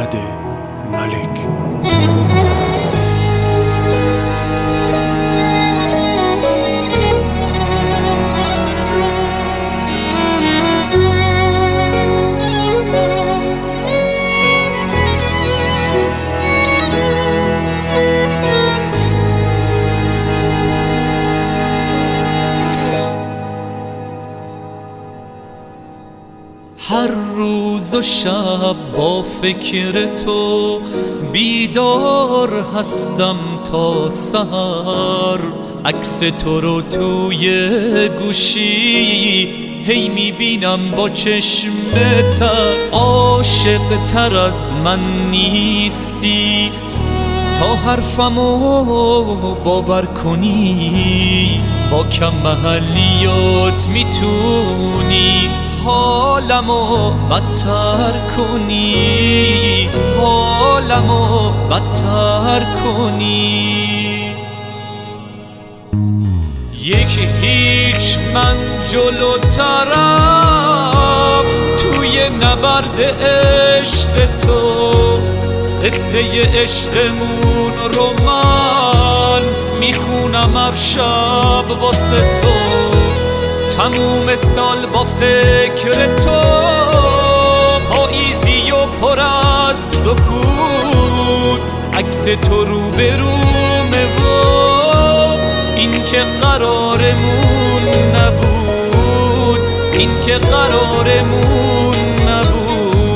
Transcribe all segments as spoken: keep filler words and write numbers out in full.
محمد ملک. هر روز و شب با فکر تو بیدار هستم تا سحر، عکس تو رو توی گوشی هی میبینم با چشم تر. عاشق تر از من نیستی تا حرفمو باور کنی، با کم محلیات میتونی حالمو بدتر کنی، حالمو بدتر کنی. یکی هیچ من جلوترم توی نبرد عشق تو، قصه عشقمون رو من میخونم هر شب واسه تو. تموم سال با فکر تو، پاییزی و پر از سکوت، عکس تو رو به رومه و این که قرارمون نبود، این که قرارمون نبود.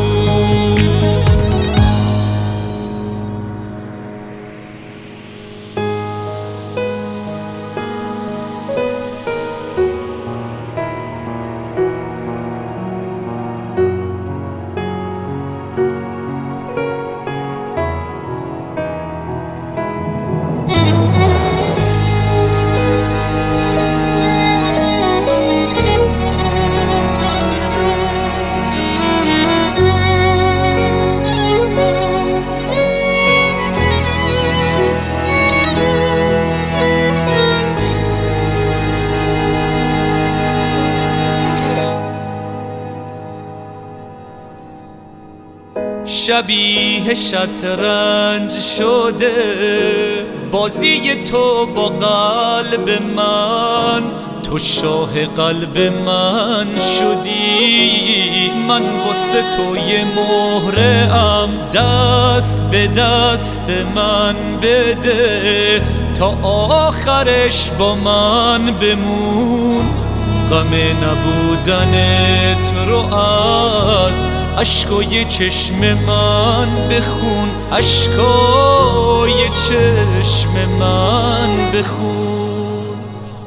شبیه شطرنج شده بازی تو با قلب من، تو شاه قلب من شدی، من واسه تو یه مهره ام، دست به دست من بده تا آخرش با من بمون. غم نبودنت رو از عشقای چشم من بخون، عشقای چشم من بخون.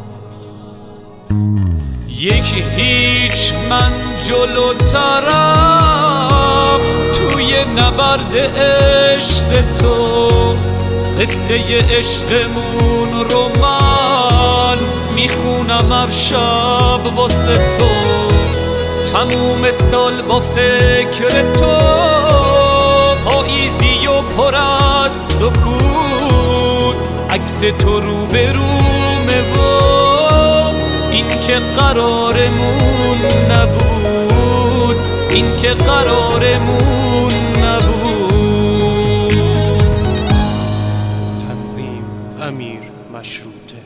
یکی هیچ من جلوترم توی نبرد عشق تو، قصه عشقمون رو من میخونم هر شب واسه تو. تموم سال با فکر تو، پاییزی و پر از سکوت، عکس تو رو به رومه و این که قرارمون نبود، این که قرارمون نبود. تنظیم امیر مشروطه.